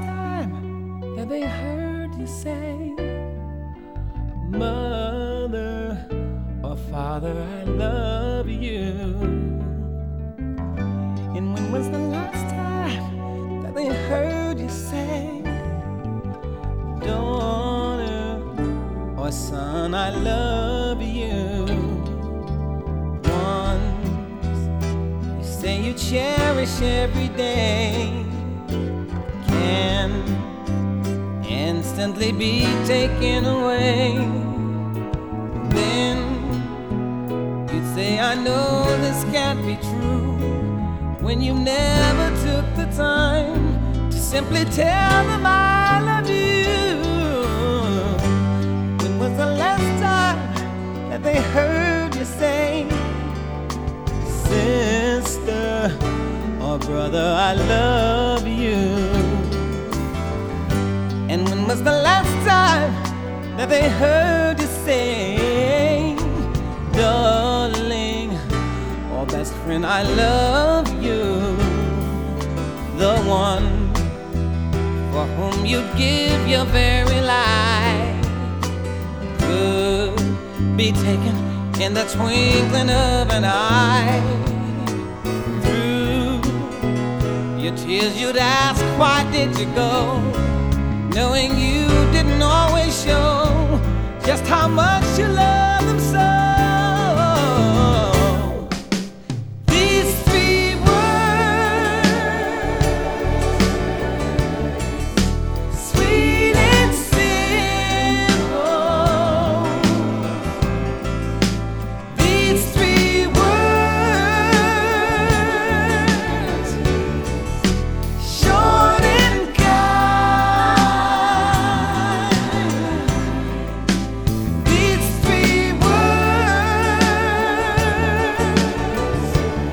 time that they heard you say, Mother or Father, I love you? And when was the last time that they heard you say, Daughter or son, I love you? Once you say you cherish every day can instantly be taken away. Then you'd say, I know this can't be true, when you never took the time to simply tell them I love you. When was the last time that they heard you say, Sister or brother, I love you? And when was the last time that they heard you say, Darling or best friend, I love you? The one for whom you'd give your very life could be taken in the twinkling of an eye. Through your tears you'd ask, why did you go? Knowing you didn't always show just how much you love them so. These three words, sweet and simple. These three words, short and kind. These three words,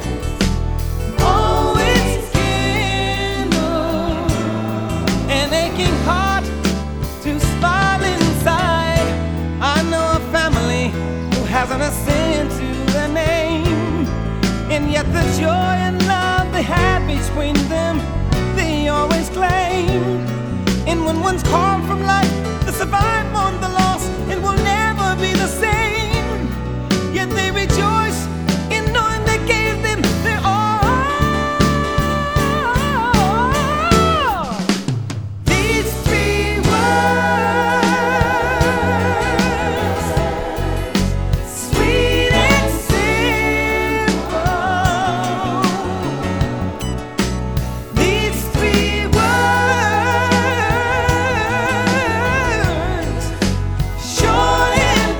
always kindle an aching heart to smile inside. I know a family who hasn't a sin to their name, and yet the joy and love they had between them, they always claim. And when one's called from life, they survive on the loss and will never be the same. Yet they rejoice in knowing they gave them their all. These three words, sweet and simple. These three words, short and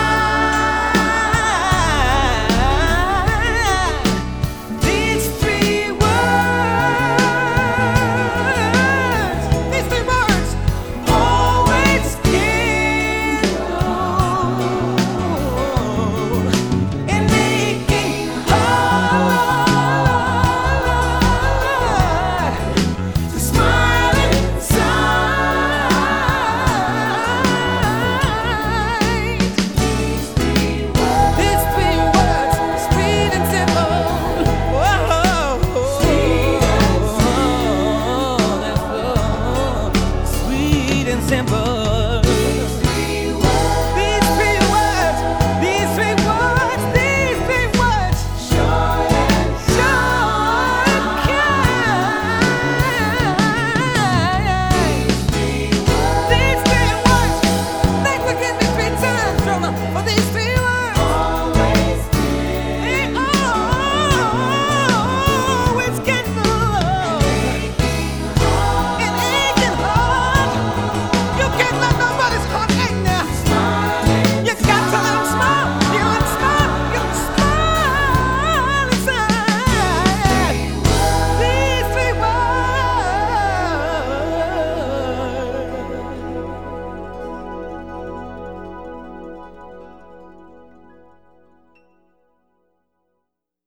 kind. These three words, always kindle an aching heart to smile inside. These three words, sweet and simple. Whoa, sweet and simple.